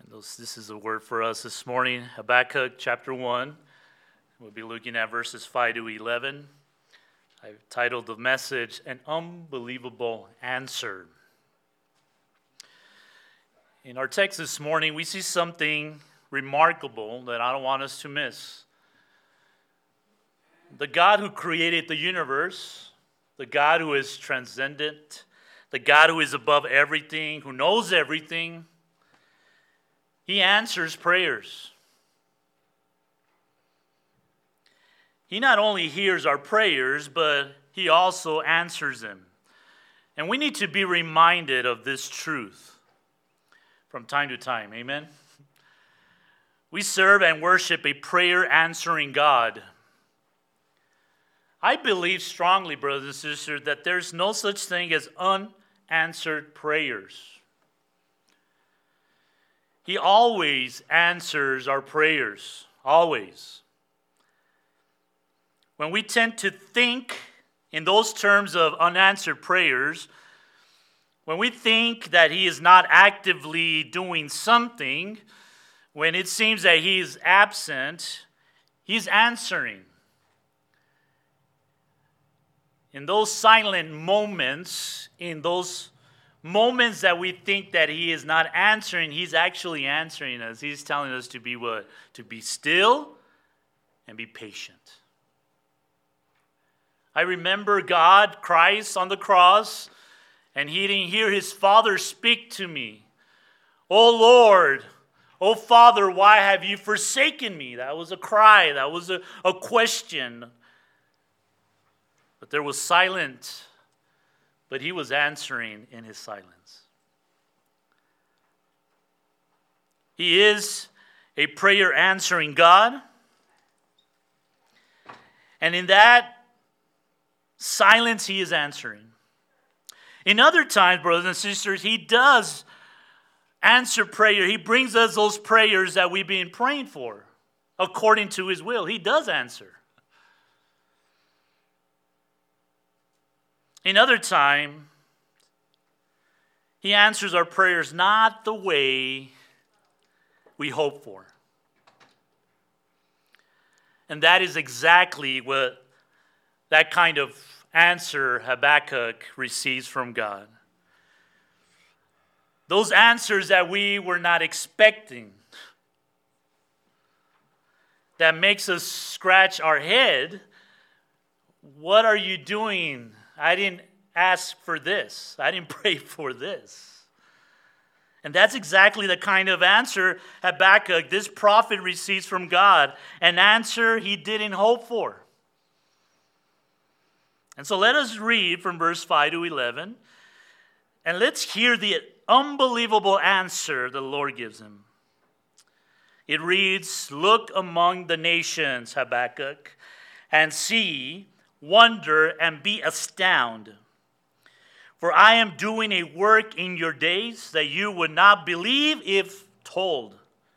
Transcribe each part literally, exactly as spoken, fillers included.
This is a word for us this morning, Habakkuk chapter one. We'll be looking at verses five to eleven. I've titled the message, An Unbelievable Answer. In our text this morning, we see something remarkable that I don't want us to miss. The God who created the universe, the God who is transcendent, the God who is above everything, who knows everything, He answers prayers. He not only hears our prayers, but He also answers them. And we need to be reminded of this truth from time to time. Amen? We serve and worship a prayer-answering God. I believe strongly, brothers and sisters, that there's no such thing as unanswered prayers. He always answers our prayers, always. When we tend to think in those terms of unanswered prayers, when we think that He is not actively doing something, when it seems that He is absent, He's answering. In those silent moments, in those moments that we think that He is not answering, He's actually answering us. He's telling us to be what? To be still and be patient. I remember God, Christ on the cross, and He didn't hear His Father speak to me. Oh Lord, oh Father, why have you forsaken me? That was a cry. That was a, a question. But there was silence. But He was answering in His silence. He is a prayer-answering God. And in that silence, He is answering. In other times, brothers and sisters, He does answer prayer. He brings us those prayers that we've been praying for according to His will. He does answer. In other time, He answers our prayers not the way we hope for. And that is exactly what that kind of answer Habakkuk receives from God. Those answers that we were not expecting, that makes us scratch our head. What are you doing? I didn't ask for this. I didn't pray for this. And that's exactly the kind of answer Habakkuk, this prophet, receives from God. An answer he didn't hope for. And so let us read from verse five to eleven. And let's hear the unbelievable answer the Lord gives him. It reads, "Look among the nations, Habakkuk, and see, wonder, and be astounded. For I am doing a work in your days that you would not believe if told.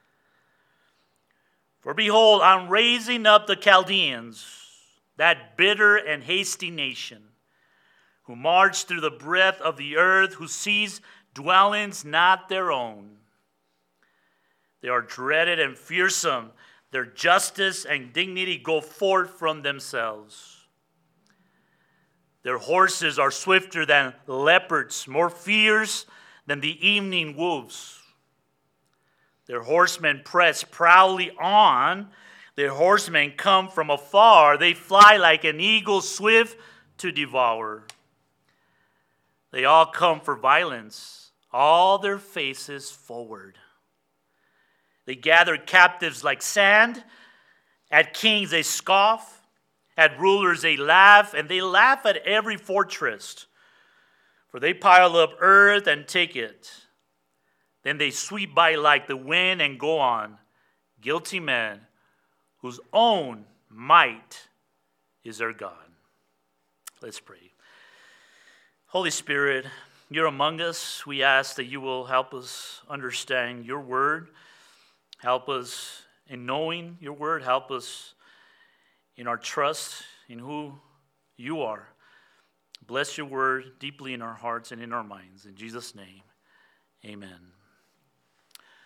For behold, I'm raising up the Chaldeans, that bitter and hasty nation, who march through the breadth of the earth, who seize dwellings not their own. They are dreaded and fearsome. Their justice and dignity go forth from themselves. Their horses are swifter than leopards, more fierce than the evening wolves. Their horsemen press proudly on. Their horsemen come from afar. They fly like an eagle swift to devour. They all come for violence, all their faces forward. They gather captives like sand. At kings they scoff. At rulers they laugh, and they laugh at every fortress. For they pile up earth and take it. Then they sweep by like the wind and go on. Guilty men whose own might is their God." Let's pray. Holy Spirit, You're among us. We ask that You will help us understand Your word. Help us in knowing Your word. Help us in our trust in who You are. Bless Your word deeply in our hearts and in our minds. In Jesus' name, amen.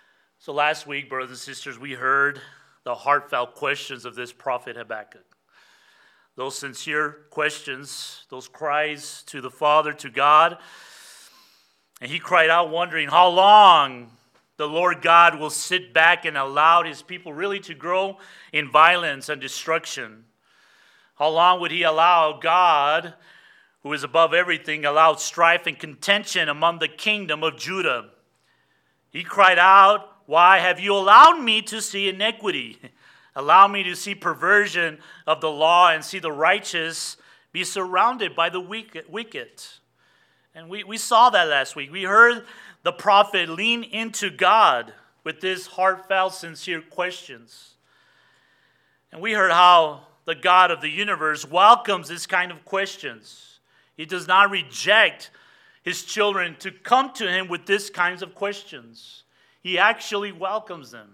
So last week, brothers and sisters, we heard the heartfelt questions of this prophet Habakkuk. Those sincere questions, those cries to the Father, to God. And he cried out wondering how long the Lord God will sit back and allow his people really to grow in violence and destruction. How long would he allow God, who is above everything, allow strife and contention among the kingdom of Judah? He cried out, "Why have you allowed me to see iniquity? Allow me to see perversion of the law and see the righteous be surrounded by the wicked." And we, we saw that last week. We heard the prophet lean into God with these heartfelt, sincere questions. And we heard how the God of the universe welcomes this kind of questions. He does not reject his children to come to him with these kinds of questions. He actually welcomes them.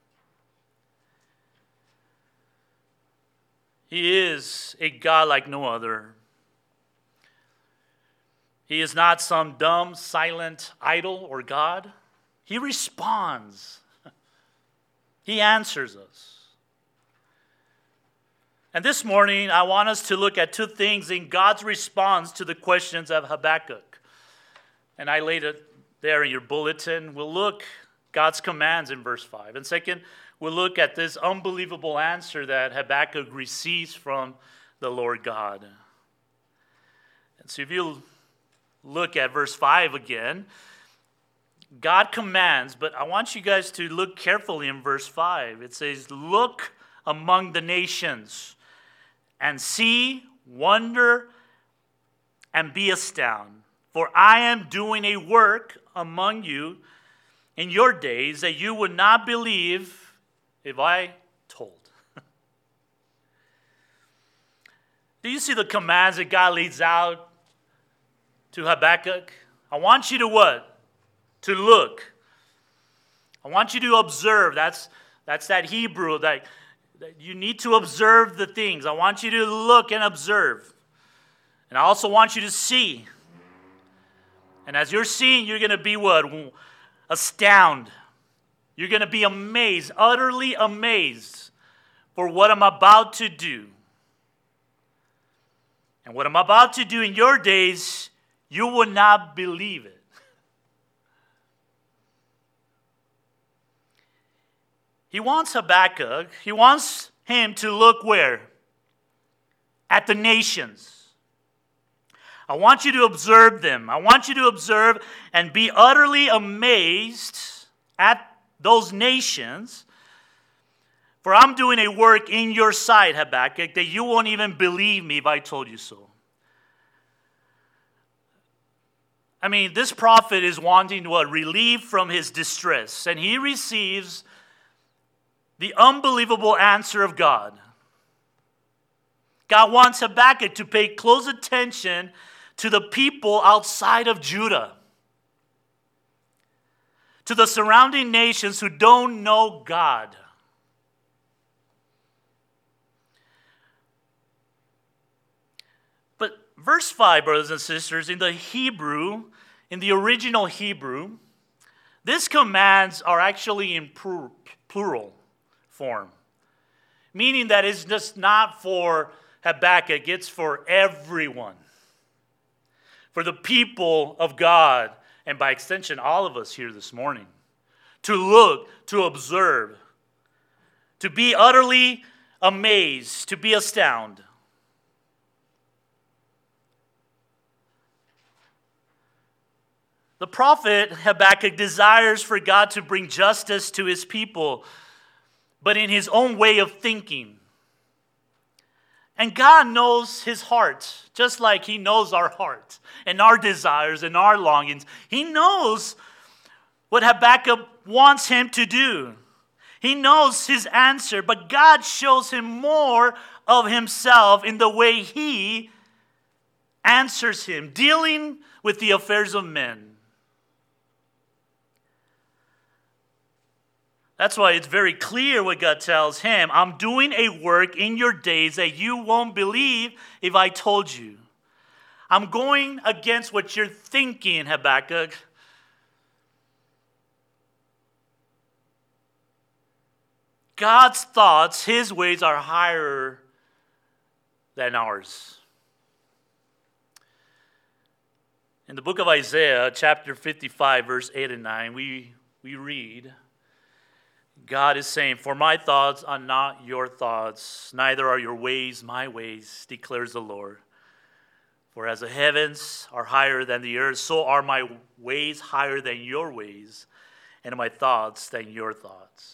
He is a God like no other. He is not some dumb, silent idol or God. He responds. He answers us. And this morning, I want us to look at two things in God's response to the questions of Habakkuk. And I laid it there in your bulletin. We'll look God's commands in verse five. And second, we'll look at this unbelievable answer that Habakkuk receives from the Lord God. And so if you look at verse five again, God commands, but I want you guys to look carefully in verse five. It says, "Look among the nations and see, wonder, and be astounded. For I am doing a work among you in your days that you would not believe if I told." Do you see the commands that God leads out to Habakkuk? I want you to what? To look. I want you to observe. That's, that's that Hebrew that, that you need to observe the things. I want you to look and observe. And I also want you to see. And as you're seeing, you're going to be what? Astounded. You're going to be amazed, utterly amazed for what I'm about to do. And what I'm about to do in your days, you will not believe it. He wants Habakkuk, he wants him to look where? At the nations. I want you to observe them. I want you to observe and be utterly amazed at those nations. For I'm doing a work in your sight, Habakkuk, that you won't even believe me if I told you so. I mean, this prophet is wanting what? Relief from his distress. And he receives the unbelievable answer of God. God wants Habakkuk to pay close attention to the people outside of Judah, to the surrounding nations who don't know God. But verse five, brothers and sisters, in the Hebrew, in the original Hebrew, these commands are actually in plural form, meaning that it's just not for Habakkuk, it's for everyone. For the people of God, and by extension, all of us here this morning, to look, to observe, to be utterly amazed, to be astounded. The prophet Habakkuk desires for God to bring justice to his people, but in his own way of thinking. And God knows his heart, just like he knows our heart and our desires and our longings. He knows what Habakkuk wants him to do. He knows his answer, but God shows him more of himself in the way he answers him, dealing with the affairs of men. That's why it's very clear what God tells him. I'm doing a work in your days that you won't believe if I told you. I'm going against what you're thinking, Habakkuk. God's thoughts, his ways are higher than ours. In the book of Isaiah, chapter fifty-five, verse eight and nine, we, we read, God is saying, "For my thoughts are not your thoughts, neither are your ways my ways, declares the Lord. For as the heavens are higher than the earth, so are my ways higher than your ways, and my thoughts than your thoughts."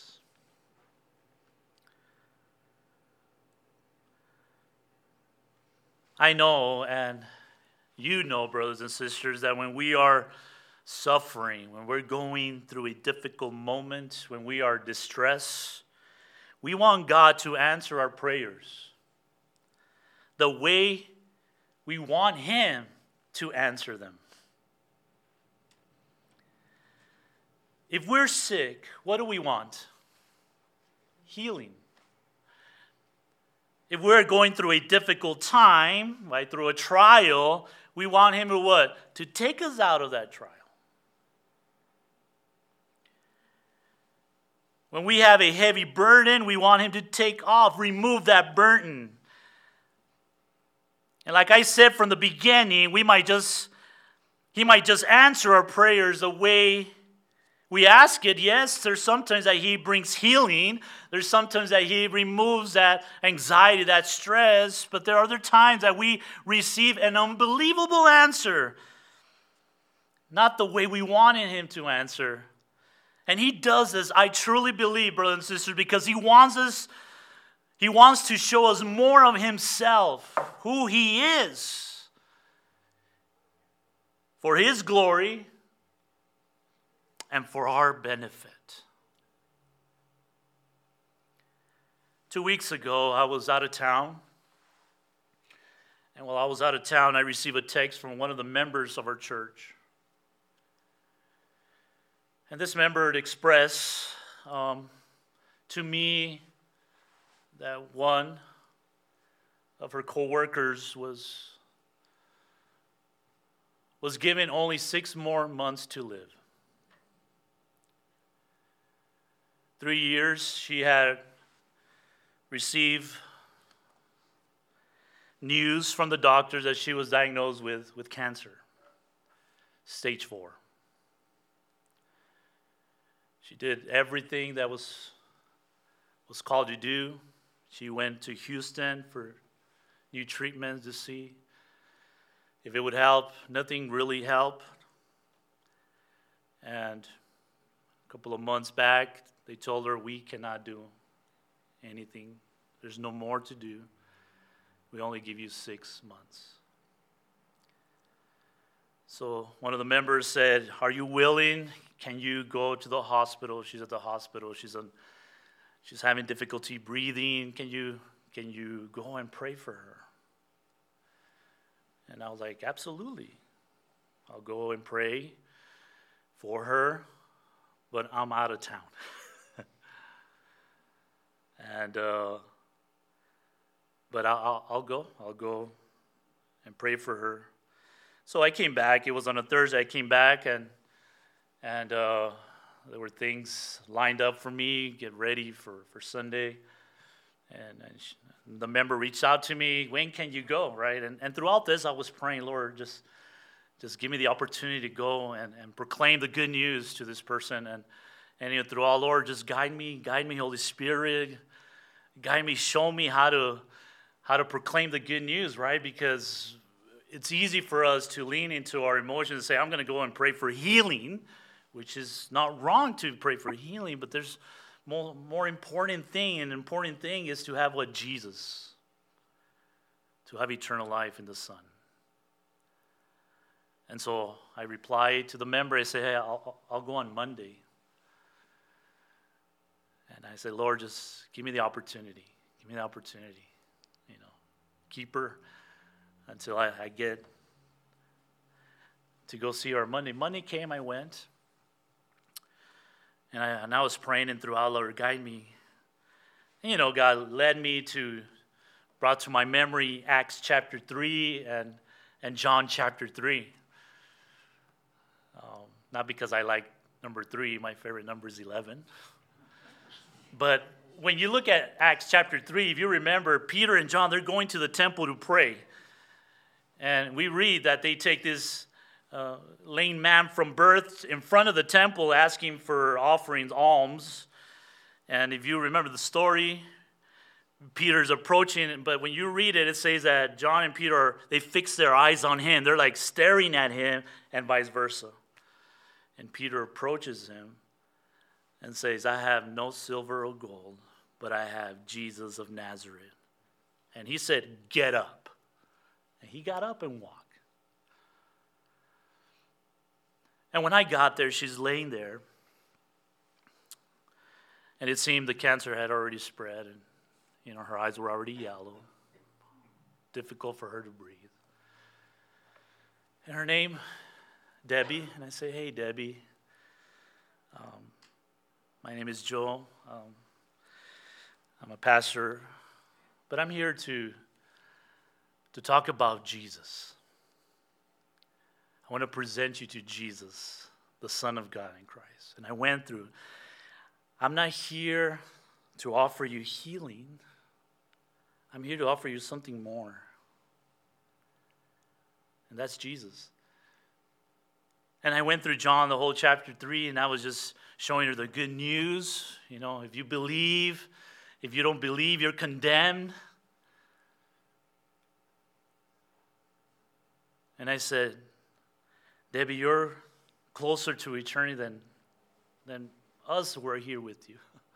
I know, and you know, brothers and sisters, that when we are suffering, when we're going through a difficult moment, when we are distressed, we want God to answer our prayers the way we want him to answer them. If we're sick, what do we want? Healing. If we're going through a difficult time, right, through a trial, we want him to what? To take us out of that trial. When we have a heavy burden, we want him to take off, remove that burden. And like I said from the beginning, we might just, he might just answer our prayers the way we ask it. Yes, there's sometimes that he brings healing. There's sometimes that he removes that anxiety, that stress. But there are other times that we receive an unbelievable answer. Not the way we wanted him to answer. And he does this, I truly believe, brothers and sisters, because he wants us, he wants to show us more of himself, who he is, for his glory and for our benefit. Two weeks ago, I was out of town. And while I was out of town, I received a text from one of the members of our church. And this member had expressed um, to me that one of her co-workers was, was given only six more months to live. Three years she had received news from the doctors that she was diagnosed with, with cancer, stage four. She did everything that was, was called to do. She went to Houston for new treatments to see if it would help. Nothing really helped. And a couple of months back, they told her, "We cannot do anything. There's no more to do. We only give you six months." So one of the members said, "Are you willing? Can you go to the hospital?" She's at the hospital. She's on, she's having difficulty breathing. Can you, can you go and pray for her? And I was like, absolutely. I'll go and pray for her, but I'm out of town. and uh, but I'll, I'll go. I'll go and pray for her. So I came back. It was on a Thursday. I came back and and uh, there were things lined up for me, get ready for, for Sunday. And, and she, the member reached out to me, "When can you go?" Right? And and throughout this, I was praying, "Lord, just just give me the opportunity to go and, and proclaim the good news to this person." And and you know, through all, Lord, just guide me, guide me, Holy Spirit, guide me, show me how to how to proclaim the good news, right? Because it's easy for us to lean into our emotions and say, "I'm going to go and pray for healing," which is not wrong to pray for healing, but there's more, more important thing, and important thing is to have what? Jesus. To have eternal life in the Son. And so I replied to the member, I said, "Hey, I'll, I'll go on Monday." And I said, "Lord, just give me the opportunity. Give me the opportunity. You know, keep her until I, I get to go see her Monday." Monday came, I went. And I, and I was praying, and throughout, "Lord, guide me." And, you know, God led me to, brought to my memory Acts chapter three and, and John chapter three. Um, not because I like number three, my favorite number is eleven. But when you look at Acts chapter three, if you remember, Peter and John, they're going to the temple to pray. And we read that they take this uh, lame man from birth in front of the temple asking for offerings, alms. And if you remember the story, Peter's approaching, but when you read it, it says that John and Peter, are, they fix their eyes on him. They're like staring at him and vice versa. And Peter approaches him and says, I have no silver or gold, but I have Jesus of Nazareth. And he said, get up. And he got up and walked. And when I got there, she's laying there. And it seemed the cancer had already spread. And, you know, her eyes were already yellow. Difficult for her to breathe. And her name, Debbie. And I say, hey, Debbie. Um, my name is Joel. Um, I'm a pastor. But I'm here to, to talk about Jesus. I want to present you to Jesus, the Son of God in Christ. And I went through, I'm not here to offer you healing. I'm here to offer you something more. And that's Jesus. And I went through John, the whole chapter three, and I was just showing her the good news. You know, if you believe, if you don't believe, you're condemned. And I said, Debbie, you're closer to eternity than, than us who are here with you.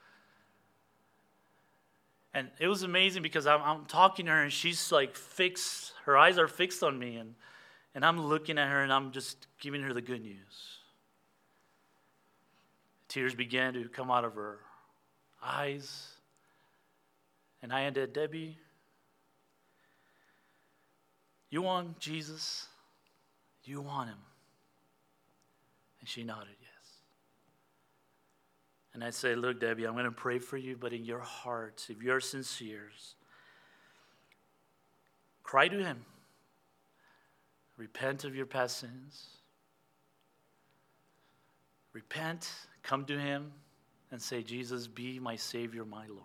And it was amazing because I'm, I'm talking to her and she's like fixed, her eyes are fixed on me. And, and I'm looking at her and I'm just giving her the good news. Tears began to come out of her eyes. And I ended, Debbie, you want Jesus? You want him? And she nodded yes. And I say, look, Debbie, I'm going to pray for you, but in your heart, if you're sincere, cry to him. Repent of your past sins. Repent, come to him, and say, Jesus, be my Savior, my Lord.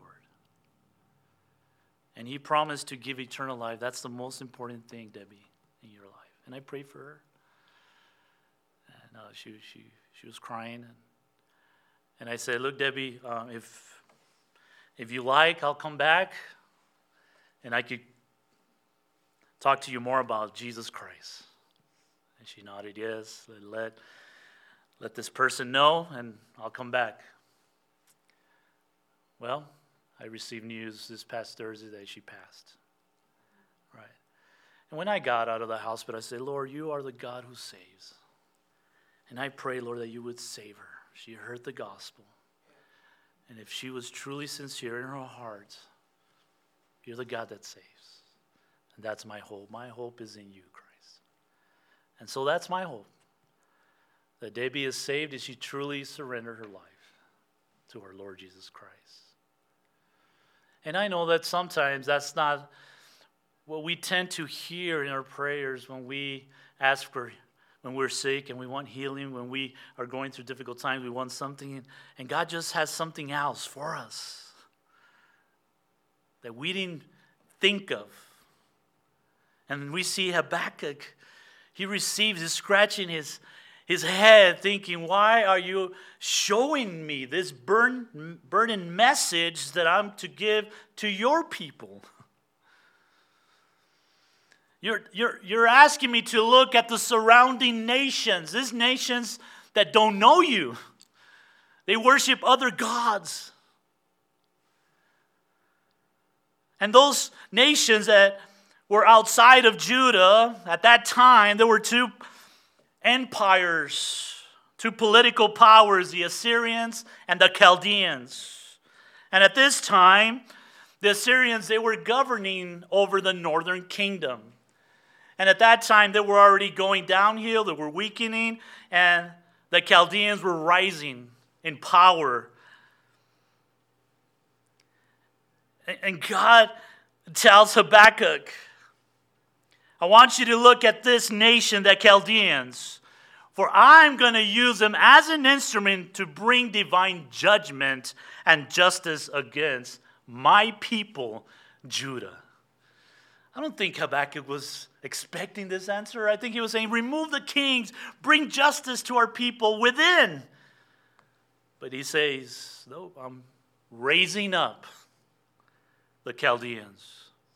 And he promised to give eternal life. That's the most important thing, Debbie, in your life. And I prayed for her. And uh, she, she, she was crying. And, and I said, look, Debbie, uh, if, if you like, I'll come back. And I could talk to you more about Jesus Christ. And she nodded yes. Let, let, let this person know, and I'll come back. Well, I received news this past Thursday that she passed. Right. And when I got out of the hospital, I said, Lord, you are the God who saves. And I pray, Lord, that you would save her. She heard the gospel. And if she was truly sincere in her heart, you're the God that saves. And that's my hope. My hope is in you, Christ. And so that's my hope. That Debbie is saved as she truly surrendered her life to our Lord Jesus Christ. And I know that sometimes that's not what we tend to hear in our prayers when we ask for, when we're sick and we want healing, when we are going through difficult times, we want something, and God just has something else for us that we didn't think of. And we see Habakkuk, he receives, he's scratching his His head thinking, why are you showing me this burn, burning message that I'm to give to your people? You're, you're, you're asking me to look at the surrounding nations, these nations that don't know you. They worship other gods. And those nations that were outside of Judah, at that time, there were two empires, two political powers, the Assyrians and the Chaldeans. And at this time, the Assyrians, they were governing over the northern kingdom. And at that time, they were already going downhill, they were weakening, and the Chaldeans were rising in power. And God tells Habakkuk, I want you to look at this nation, the Chaldeans. For I'm going to use them as an instrument to bring divine judgment and justice against my people, Judah. I don't think Habakkuk was expecting this answer. I think he was saying, remove the kings, bring justice to our people within. But he says, no, I'm raising up the Chaldeans.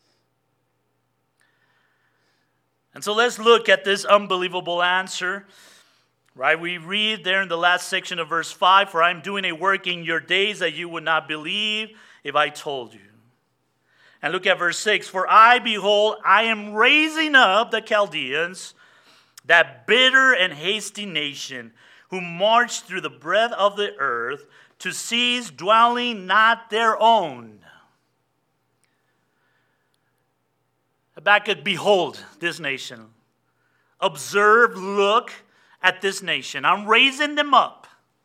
And so let's look at this unbelievable answer. Right, we read there in the last section of verse five, for I'm doing a work in your days that you would not believe if I told you. And look at verse six, for I, behold, I am raising up the Chaldeans, that bitter and hasty nation, who marched through the breadth of the earth to seize dwelling not their own. Habakkuk, behold this nation. Observe, look at this nation. I'm raising them up.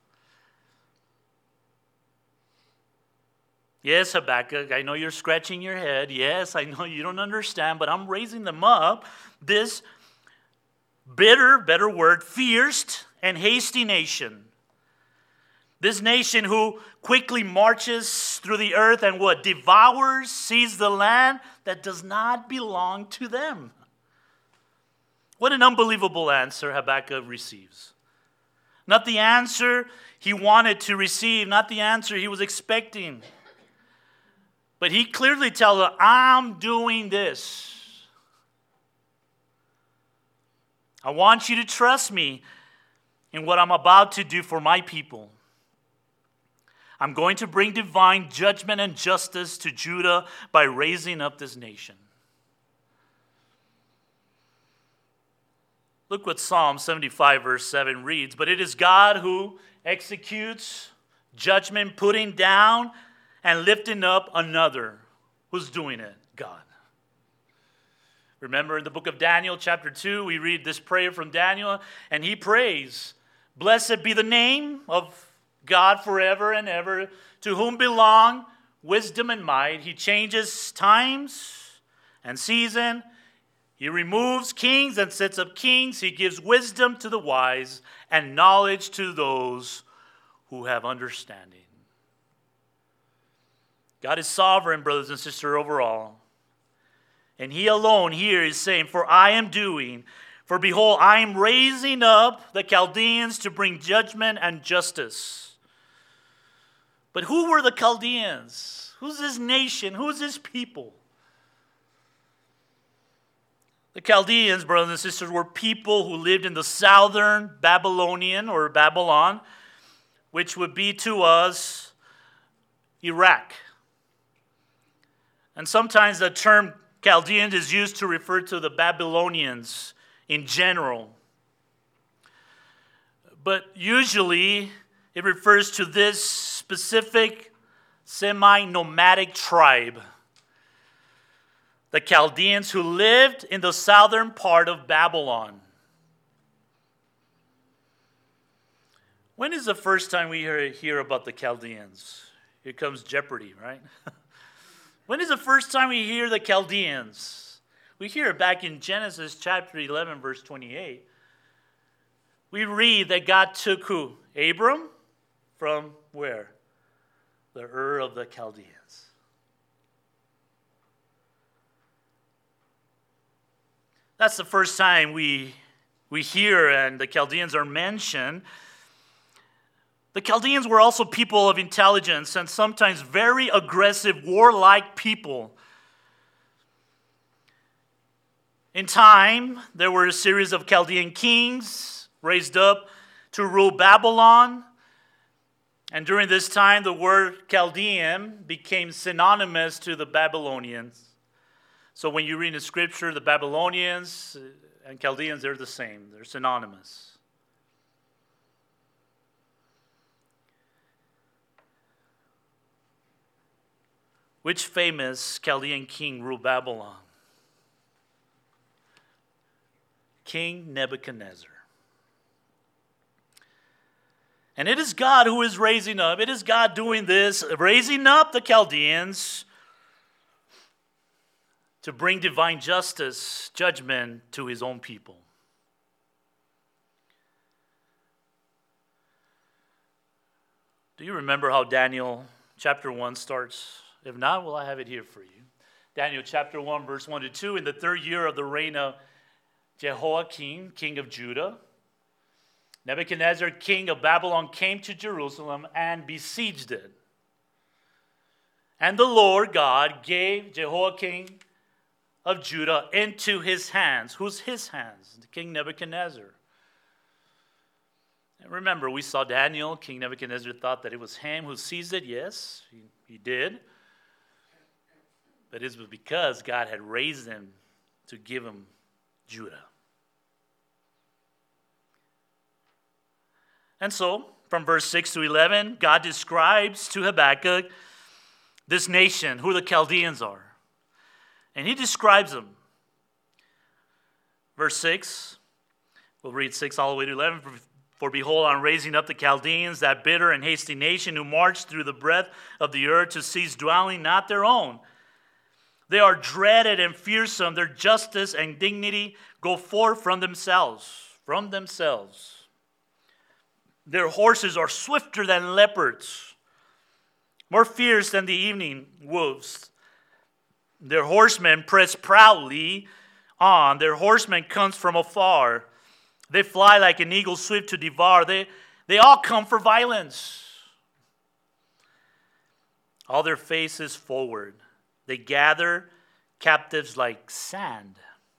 Yes, Habakkuk, I know you're scratching your head. Yes, I know you don't understand, but I'm raising them up. This bitter, better word, fierce and hasty nation. This nation who quickly marches through the earth and what? Devours, seizes the land that does not belong to them. What an unbelievable answer Habakkuk receives. Not the answer he wanted to receive, not the answer he was expecting. But he clearly tells her, I'm doing this. I want you to trust me in what I'm about to do for my people. I'm going to bring divine judgment and justice to Judah by raising up this nation. Look what Psalm seventy-five verse seven reads. But it is God who executes judgment, putting down and lifting up another. Who's doing it? God. Remember in the book of Daniel chapter two, we read this prayer from Daniel, and he prays, blessed be the name of God forever and ever, to whom belong wisdom and might. He changes times and season. He removes kings and sets up kings. He gives wisdom to the wise and knowledge to those who have understanding. God is sovereign, brothers and sisters, over all. And he alone here is saying, for I am doing, for behold, I am raising up the Chaldeans to bring judgment and justice. But who were the Chaldeans? Who's this nation? Who's this people? The Chaldeans, brothers and sisters, were people who lived in the southern Babylonian or Babylon, which would be to us Iraq. And sometimes the term Chaldeans is used to refer to the Babylonians in general. But usually it refers to this specific semi-nomadic tribe. The Chaldeans who lived in the southern part of Babylon. When is the first time we hear, hear about the Chaldeans? Here comes Jeopardy, right? When is the first time we hear the Chaldeans? We hear it back in Genesis chapter eleven, verse twenty-eight. We read that God took who? Abram from where? The Ur of the Chaldeans. That's the first time we, we hear and the Chaldeans are mentioned. The Chaldeans were also people of intelligence and sometimes very aggressive, warlike people. In time, there were a series of Chaldean kings raised up to rule Babylon. And during this time, the word Chaldean became synonymous to the Babylonians. So when you read in the scripture, the Babylonians and Chaldeans, they're the same. They're synonymous. Which famous Chaldean king ruled Babylon? King Nebuchadnezzar. And it is God who is raising up. It is God doing this, raising up the Chaldeans to bring divine justice, judgment to his own people. Do you remember how Daniel chapter one starts? If not, well, I have it here for you. Daniel chapter one, verse one to two. In the third year of the reign of Jehoiakim, king of Judah, Nebuchadnezzar, king of Babylon, came to Jerusalem and besieged it. And the Lord God gave Jehoiakim of Judah into his hands. Who's his hands? The king Nebuchadnezzar. And remember, we saw Daniel. King Nebuchadnezzar thought that it was him who seized it. Yes, he, he did. But it was because God had raised him to give him Judah. And so, from verse six to eleven, God describes to Habakkuk this nation, who the Chaldeans are. And he describes them. Verse six, we'll read six all the way to eleven. For, for behold, I'm raising up the Chaldeans, that bitter and hasty nation who marched through the breadth of the earth to seize dwelling not their own. They are dreaded and fearsome. Their justice and dignity go forth from themselves, from themselves. Their horses are swifter than leopards, more fierce than the evening wolves. Their horsemen press proudly on. Their horsemen comes from afar. They fly like an eagle swift to devour. They, they all come for violence. All their faces forward. They gather captives like sand.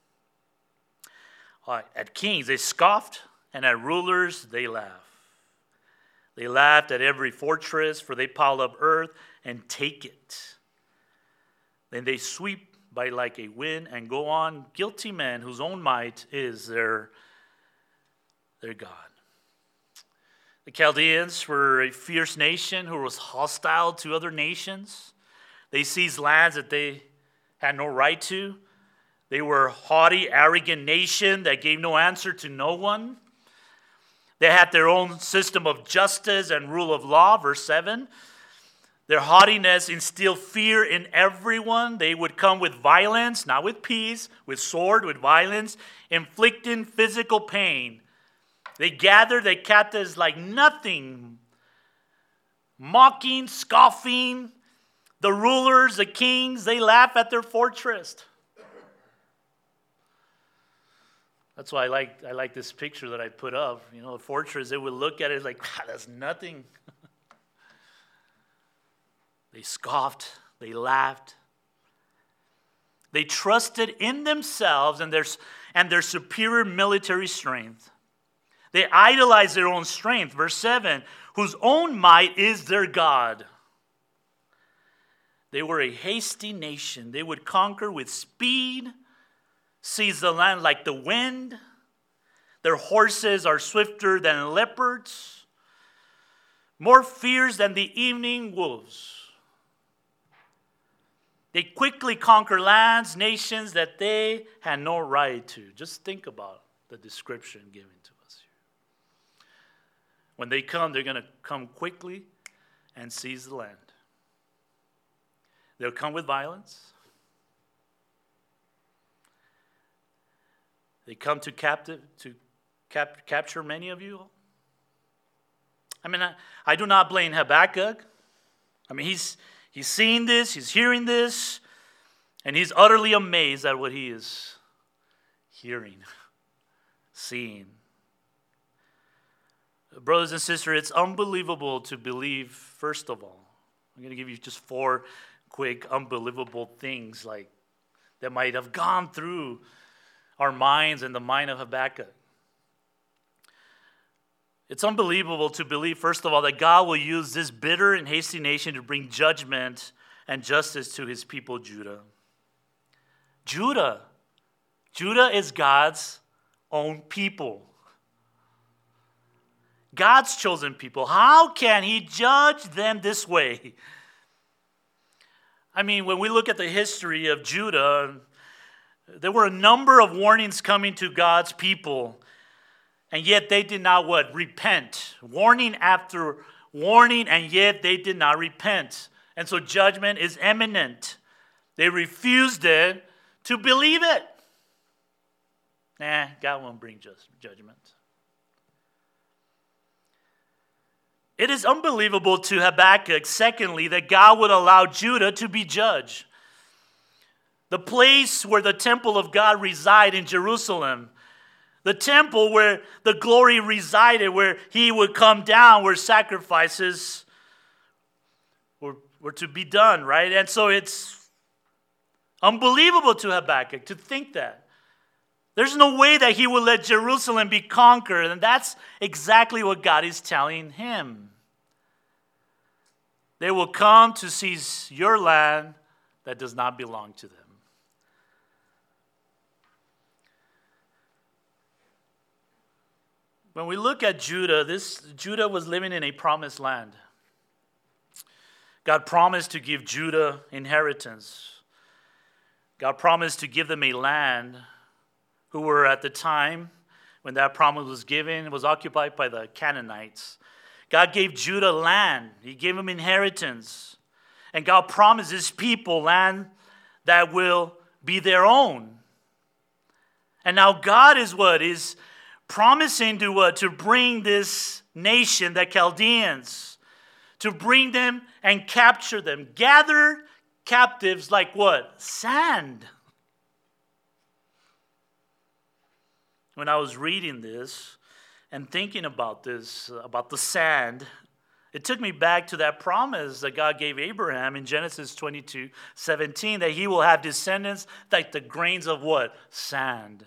At kings they scoffed, and at rulers they laughed. They laughed at every fortress, for they pile up earth and take it. Then they sweep by like a wind and go on, guilty men whose own might is their, their God. The Chaldeans were a fierce nation who was hostile to other nations. They seized lands that they had no right to. They were a haughty, arrogant nation that gave no answer to no one. They had their own system of justice and rule of law, verse seven. Their haughtiness instilled fear in everyone. They would come with violence, not with peace, with sword, with violence, inflicting physical pain. They gathered their captives like nothing, mocking, scoffing. The rulers, the kings, they laugh at their fortress. That's why I like I like this picture that I put up. You know, a fortress, they would look at it like, wow, that's nothing. They scoffed, they laughed. They trusted in themselves and their, and their superior military strength. They idolized their own strength. Verse seven, whose own might is their God. They were a hasty nation. They would conquer with speed, seize the land like the wind. Their horses are swifter than leopards, more fierce than the evening wolves. They quickly conquer lands, nations that they had no right to. Just think about the description given to us here. When they come, they're going to come quickly and seize the land. They'll come with violence. They come to captive to cap, capture many of you. I mean, I, I do not blame Habakkuk. I mean, he's he's seeing this, he's hearing this, and he's utterly amazed at what he is hearing, seeing. Brothers and sisters, it's unbelievable to believe, first of all. I'm going to give you just four quick, unbelievable things like that might have gone through our minds and the mind of Habakkuk. It's unbelievable to believe, first of all, that God will use this bitter and hasty nation to bring judgment and justice to his people, Judah. Judah. Judah is God's own people. God's chosen people. How can he judge them this way? I mean, when we look at the history of Judah, there were a number of warnings coming to God's people, and yet they did not what? Repent. Warning after warning, and yet they did not repent. And so judgment is imminent. They refused it to believe it. Nah, God won't bring just judgment. It is unbelievable to Habakkuk, secondly, that God would allow Judah to be judged. The place where the temple of God reside in Jerusalem, the temple where the glory resided, where he would come down, where sacrifices were, were to be done, right? And so it's unbelievable to Habakkuk to think that. There's no way that he will let Jerusalem be conquered. And that's exactly what God is telling him. They will come to seize your land that does not belong to them. When we look at Judah, this Judah was living in a promised land. God promised to give Judah inheritance. God promised to give them a land who were at the time when that promise was given, was occupied by the Canaanites. God gave Judah land. He gave them inheritance. And God promised his people land that will be their own. And now God is what? Is promising to what? To bring this nation, the Chaldeans, to bring them and capture them. Gather captives like what? Sand. When I was reading this and thinking about this, about the sand, it took me back to that promise that God gave Abraham in Genesis twenty-two seventeen, that he will have descendants like the grains of what? Sand.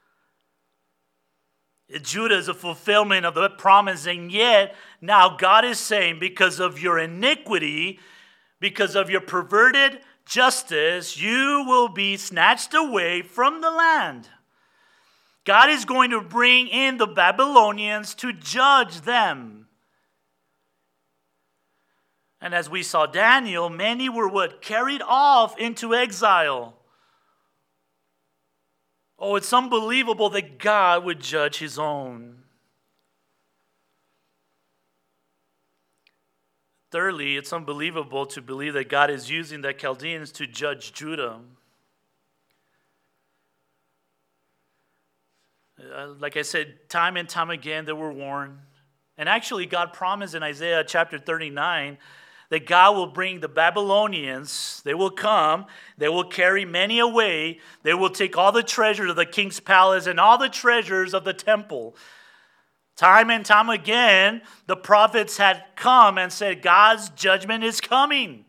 Judah is a fulfillment of the promise, and yet now God is saying, because of your iniquity, because of your perverted justice, you will be snatched away from the land. God is going to bring in the Babylonians to judge them. And as we saw Daniel, many were what? Carried off into exile. Oh, it's unbelievable that God would judge his own. Thirdly, it's unbelievable to believe that God is using the Chaldeans to judge Judah. Uh, like I said, time and time again they were warned. And actually God promised in Isaiah chapter thirty-nine that God will bring the Babylonians. They will come. They will carry many away. They will take all the treasures of the king's palace and all the treasures of the temple. Time and time again, the prophets had come and said, God's judgment is coming.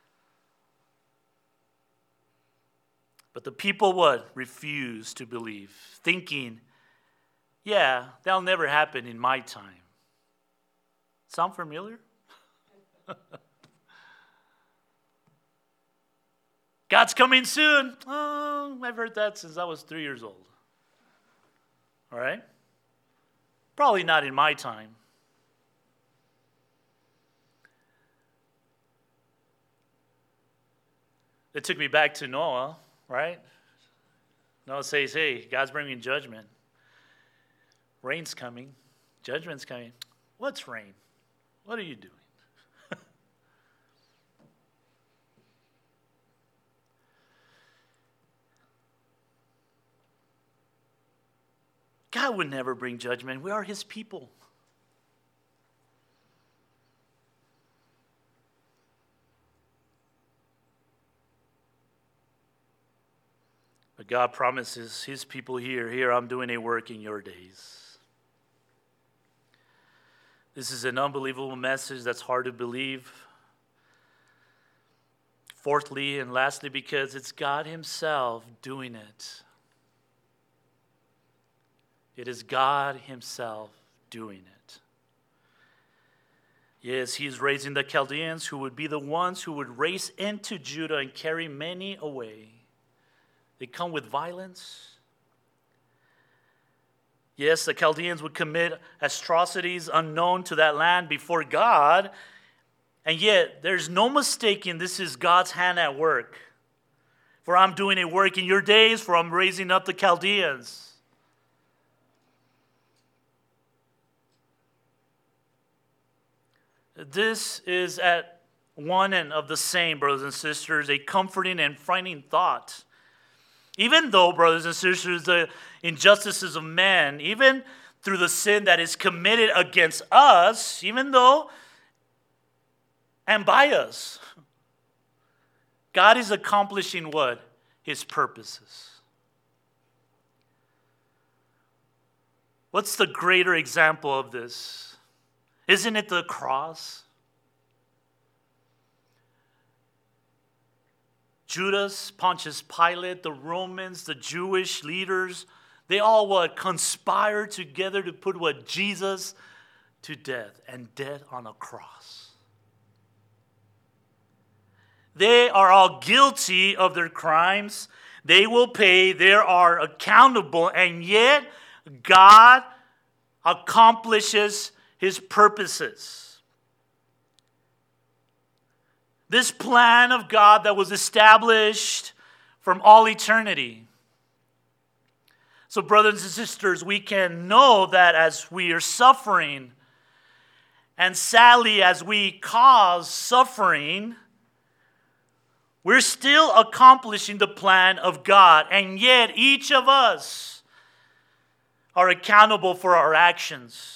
But the people what? Refused to believe, thinking, yeah, that'll never happen in my time. Sound familiar? God's coming soon. Oh, I've heard that since I was three years old. All right? Probably not in my time. It took me back to Noah, right? Noah says, hey, God's bringing judgment. Rain's coming. Judgment's coming. What's rain? What are you doing? God would never bring judgment. We are his people. But God promises his people here, here, I'm doing a work in your days. This is an unbelievable message that's hard to believe. Fourthly and lastly, because it's God himself doing it. It is God himself doing it. Yes, he is raising the Chaldeans who would be the ones who would race into Judah and carry many away. They come with violence. Yes, the Chaldeans would commit atrocities unknown to that land before God. And yet, there's no mistaking this is God's hand at work. For I'm doing a work in your days, for I'm raising up the Chaldeans. This is at one end of the same, brothers and sisters, a comforting and frightening thought. Even though, brothers and sisters, the injustices of men, even through the sin that is committed against us, even though and by us. God is accomplishing what? His purposes. What's the greater example of this? Isn't it the cross? Judas, Pontius Pilate, the Romans, the Jewish leaders, they all what? Conspired together to put what? Jesus to death, and death on a cross. They are all guilty of their crimes. They will pay. They are accountable, and yet God accomplishes his purposes. This plan of God that was established from all eternity. So, brothers and sisters, we can know that as we are suffering, and sadly, as we cause suffering, we're still accomplishing the plan of God. And yet, each of us are accountable for our actions.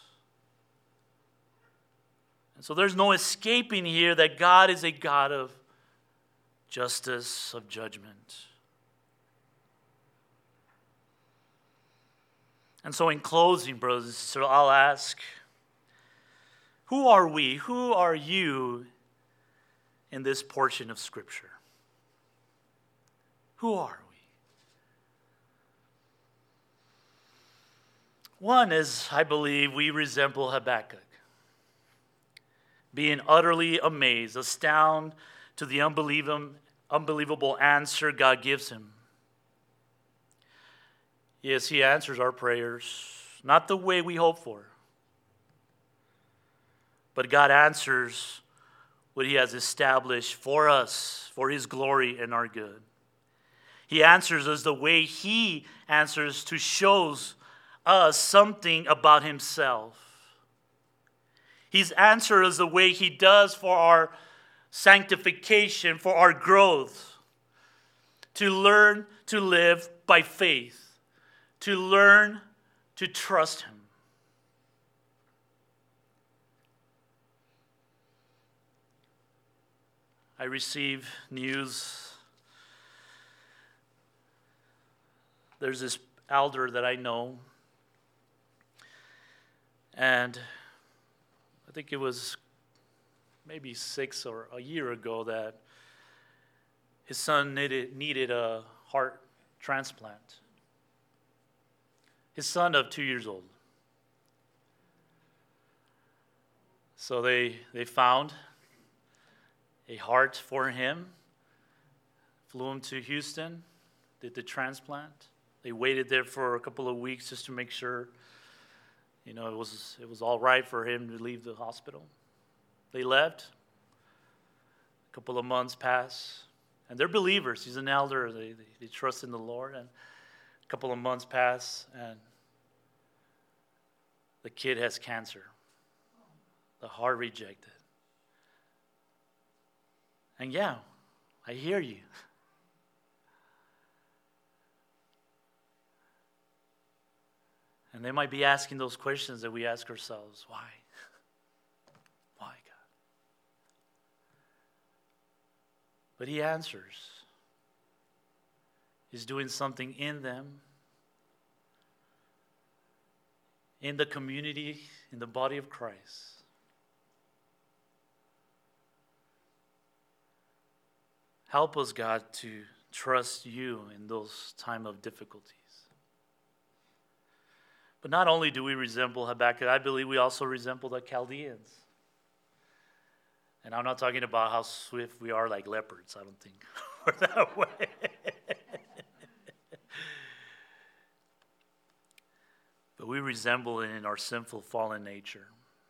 And so there's no escaping here that God is a God of justice, of judgment. And so in closing, brothers and sisters, I'll ask, who are we? Who are you in this portion of Scripture? Who are we? One is, I believe, we resemble Habakkuk, being utterly amazed, astounded to the unbelievable, unbelievable answer God gives him. Yes, he answers our prayers, not the way we hope for, but God answers what he has established for us, for his glory and our good. He answers us the way he answers to show us something about himself. He's answered us the way he does for our sanctification, for our growth, to learn to live by faith, to learn to trust him. I receive news. There's this elder that I know, and I think it was maybe six or a year ago that his son needed, needed a heart transplant. His son of two years old. So they they found a heart for him, flew him to Houston, did the transplant. They waited there for a couple of weeks just to make sure, you know, it was it was all right for him to leave the hospital. They left. A couple of months pass, and they're believers. He's an elder. They, they, they trust in the Lord. And a couple of months pass, and the kid has cancer. The heart rejected. And yeah, I hear you. And they might be asking those questions that we ask ourselves. Why? Why, God? But he answers. He's doing something in them, in the community, in the body of Christ. Help us, God, to trust you in those time of difficulties. But not only do we resemble Habakkuk, I believe we also resemble the Chaldeans. And I'm not talking about how swift we are like leopards. I don't think we're that way. But we resemble it in our sinful, fallen nature.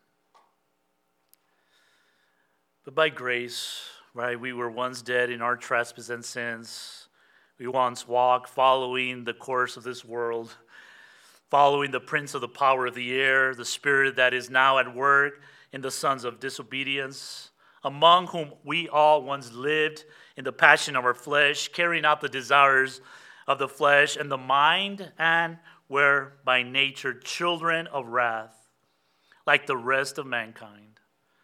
But by grace, right, we were once dead in our trespasses and sins. We once walked following the course of this world, following the prince of the power of the air, the spirit that is now at work in the sons of disobedience, among whom we all once lived in the passion of our flesh, carrying out the desires of the flesh and the mind, and were by nature children of wrath, like the rest of mankind.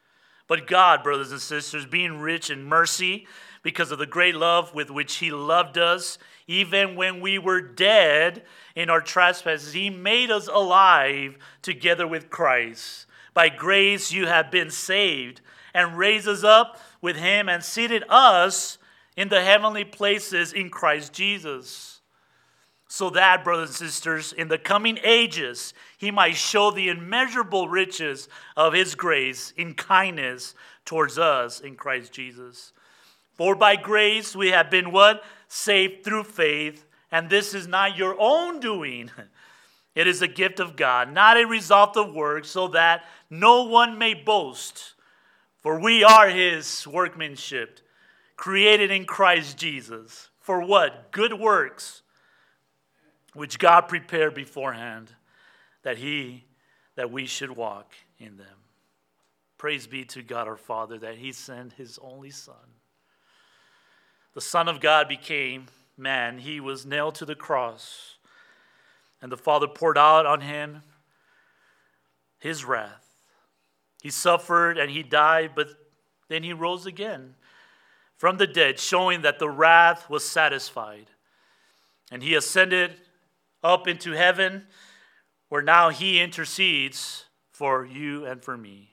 But God, brothers and sisters, being rich in mercy, because of the great love with which he loved us, even when we were dead in our trespasses, he made us alive together with Christ. By grace you have been saved, and raised us up with him and seated us in the heavenly places in Christ Jesus. So that, brothers and sisters, in the coming ages, he might show the immeasurable riches of his grace in kindness towards us in Christ Jesus. For by grace we have been what? Saved through faith, and this is not your own doing. It is a gift of God, not a result of works, so that no one may boast. For we are his workmanship, created in Christ Jesus. For what? Good works, which God prepared beforehand, that he, that we should walk in them. Praise be to God our Father, that he sent his only Son. The Son of God became man. He was nailed to the cross, and the Father poured out on him his wrath. He suffered and he died, but then he rose again from the dead, showing that the wrath was satisfied. And he ascended up into heaven, where now he intercedes for you and for me.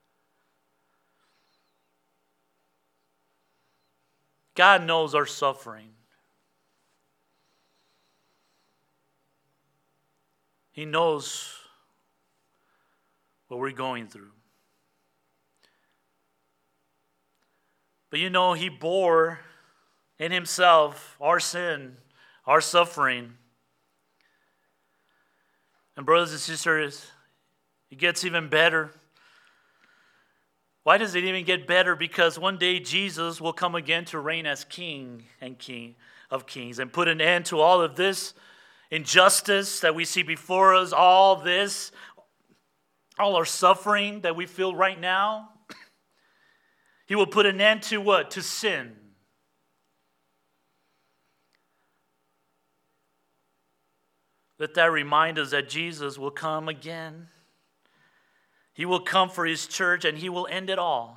God knows our suffering. He knows what we're going through. But you know, he bore in himself our sin, our suffering. And brothers and sisters, it gets even better. Why does it even get better? Because one day Jesus will come again to reign as King and King of Kings and put an end to all of this injustice that we see before us, all this, all our suffering that we feel right now. He will put an end to what? To sin. Let that remind us that Jesus will come again. He will come for his church and he will end it all.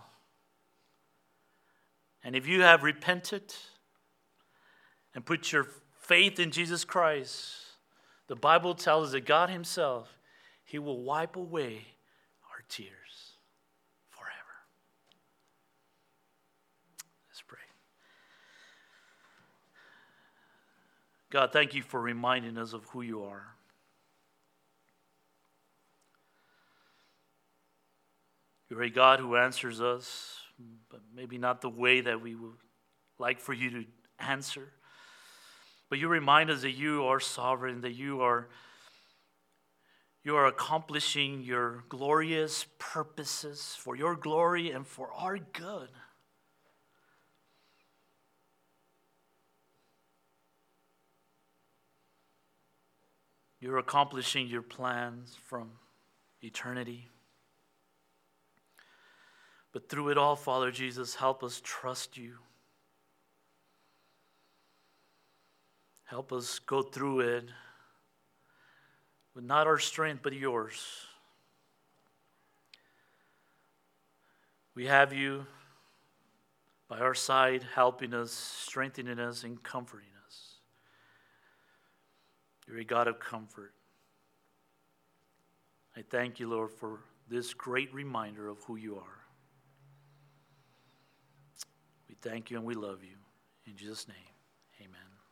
And if you have repented and put your faith in Jesus Christ, the Bible tells us that God himself, he will wipe away our tears forever. Let's pray. God, thank you for reminding us of who you are. You're a God who answers us, but maybe not the way that we would like for you to answer. But you remind us that you are sovereign, that you are, you are accomplishing your glorious purposes for your glory and for our good. You're accomplishing your plans from eternity. But through it all, Father Jesus, help us trust you. Help us go through it with not our strength, but yours. We have you by our side, helping us, strengthening us, and comforting us. You're a God of comfort. I thank you, Lord, for this great reminder of who you are. We thank you and we love you. In Jesus' name, amen.